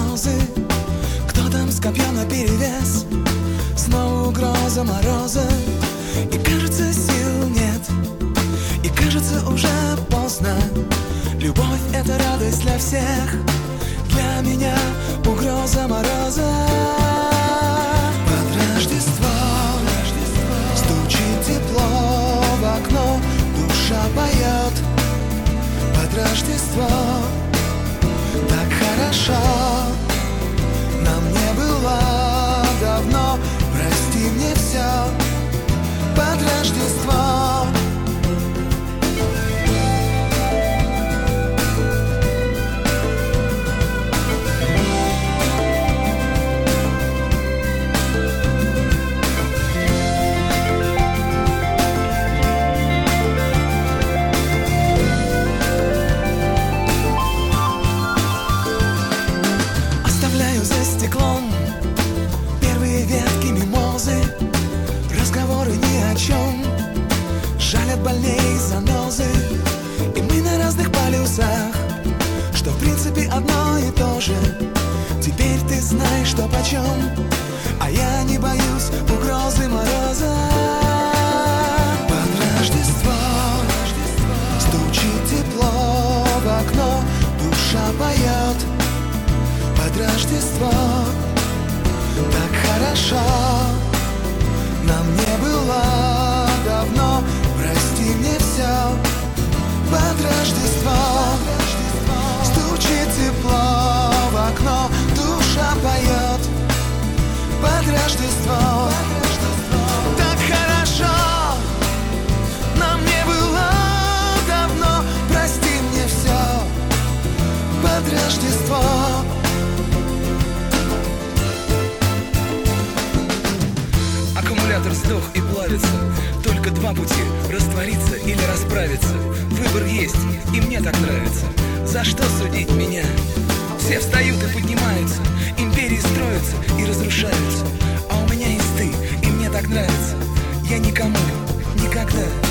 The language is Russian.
слезы. Кто там с копьем наперевес? Снова угроза мороза. И кажется, сил нет, и кажется, уже поздно. Любовь — это радость для всех, для меня угроза мороза. Под Рождество стучит тепло в окно, душа поет. Под Рождество так хорошо, нам не было давно. Прости мне все под Рождество. Оставляю за стеклом первые ветки мимозы, разговоры ни о чем, жалят больней занозы. И мы на разных полюсах, что в принципе одно и то же. Теперь ты знаешь, что почем, а я не боюсь угрозы мороза. Под Рождество стучит тепло в окно, душа поет. Под Рождество так хорошо, нам не было давно. Прости мне все под Рождество. Стучит тепло в окно, душа поет. Под Рождество так хорошо, нам не было давно. Прости мне все под Рождество. Аккумулятор сдох и плавится. Только два пути: раствориться или расправиться. Выбор есть, и мне так нравится. За что судить меня? Все встают и поднимаются, империи строятся и разрушаются. А у меня есть ты, и мне так нравится. Я никому никогда